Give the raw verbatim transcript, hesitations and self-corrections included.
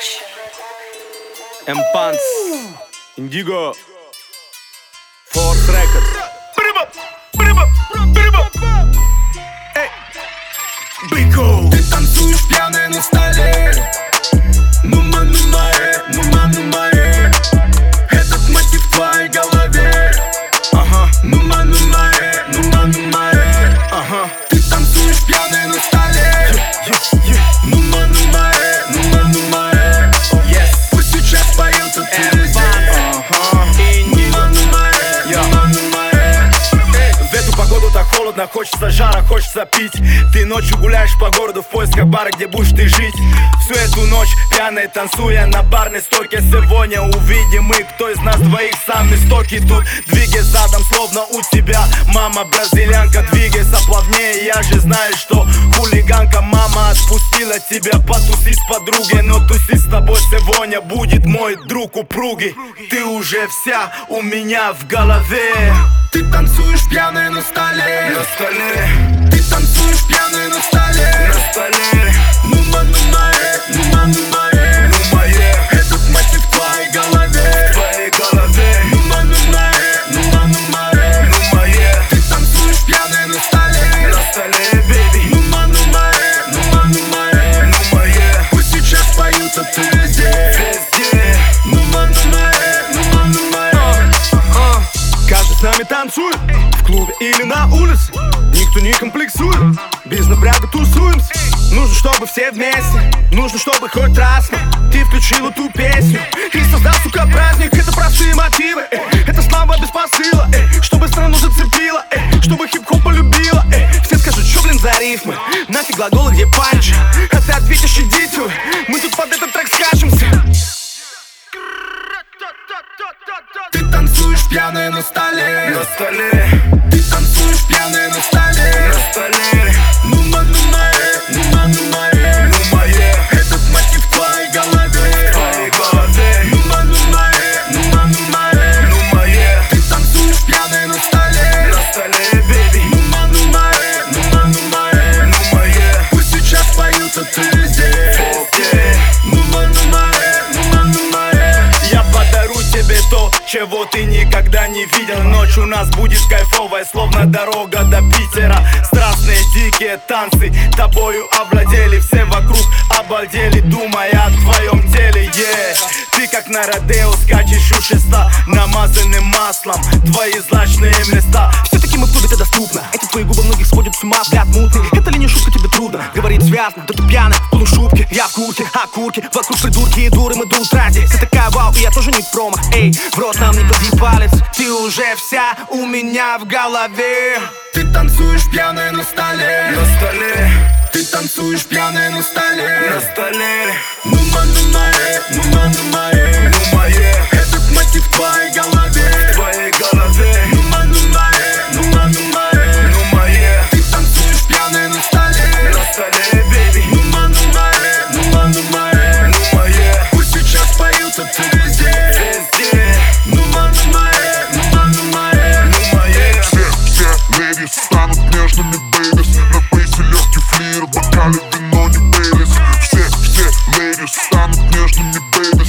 Эмпанс, Индиго, Force Records. Ты танцуешь пьяная на столе. Нума, нума, э, нума, нума, э. Этот мотив в твоей голове. Ага. Нума, нума, э, нума, нума, э. Ага. Ты танцуешь пьяная на столе. Нума, нума, э, нума, нума, э. Пусть сейчас поют от друзей. Нума, нума, э, нума, нума, э. В эту погоду так холодно, хочется жара, хочется пить. Ты ночью гуляешь по городу в поисках бара, где будешь ты жить. Всю эту ночь пьяной танцуя на барной стойке. Сегодня увидим мы, кто из нас двоих самый стойкий. Тут двигай задом, словно у тебя мама бразилянка. Двигайся плавнее, я же знаю, что хулиганка. Мама отпустила тебя потусить с подругой, но тусить с тобой сегодня будет мой друг упругий. Ты уже вся у меня в голове. Ты танцуешь пьяная на столе. На столе, Ты танцуешь пьяная на столе. на столе. Нума, нума, э, нума, нума, э. Нума, е, Этот мотив в твоей голове. в твоей голове. Нума, нума, э, нума, нума, э. Нума, е, Ты танцуешь пьяная на столе. на столе, бейби. Нума, нума, э, нума, нума, э. Нума, е, Пусть сейчас поют от везде. везде. Нума, нума, э, нума, нума, э. Каждый с нами танцует, в клубе или на улице. Никто не комплексует, без напряга тусуемся. Нужно, чтобы все вместе, нужно, чтобы хоть раз ты включил эту песню и создал, сука, праздник. Это простые мотивы, э, это слава без посыла, э, чтобы страну зацепила, э, чтобы хип-хоп полюбила, э. Все скажут, что, блин, за рифмы, нафиг глаголы, где панч. А ты ответишь, идите вы, мы тут под этот трек скачемся. Ты танцуешь пьяная на столе. На столе, Ты танцуешь пьяная на столе. на столе. Нума, нума, э, нума, нума, э. Нума, е, Этот мотив в твоей голове. в твоей голове. Нума, нума, э, нума, нума, э. Нума, е, Ты танцуешь пьяная на столе. на столе, бейби. Нума, нума, э, нума, нума, э. Нума, е, Пусть сейчас поют от везде. везде. Нума, нума, э, нума, нума, э. Я подарю тебе то, чего ты никогда не видел. Ночь у нас будет кайфовая, словно дорога до Питера. Страстные дикие танцы тобою овладели. Все вокруг обалдели, думая о твоем теле, yeah. Ты как на родео скачешь у шеста, намазанным маслом твои злачные места. Все-таки мы в клубе, это доступно. Эти твои губы многих сводят с ума, взгляд мутный. Это ли не шутка, тебе трудно говорить связно. Да ты пьяна, в полушубке, я в куртке, а курки вокруг придурки и дуры, мы до утра здесь. Ты такая вау, и я тоже не в промах. Эй, в рот нам не клади палец. Ты уже вся у меня в голове. Ты танцуешь пьяная на столе. На столе, Ты танцуешь пьяная на столе. на столе. Нума, нума, э, нума, нума, э. Нума, е, Этот мотив в твоей голове. в твоей голове. Нума, нума, э, нума, нума, э. Нума, е, Ты танцуешь пьяная на столе. на столе, бейби. Нума, нума, э, нума, нума, э. Нума, е, Пусть сейчас поют от везде. везде. Нума, нума, э, нума, нума, э. Нума, е, Все, все леди станут нежными бейлис. На бейсе легкий флир, в бокале вино не бейлис. Все, все леди станут нежными бейлис.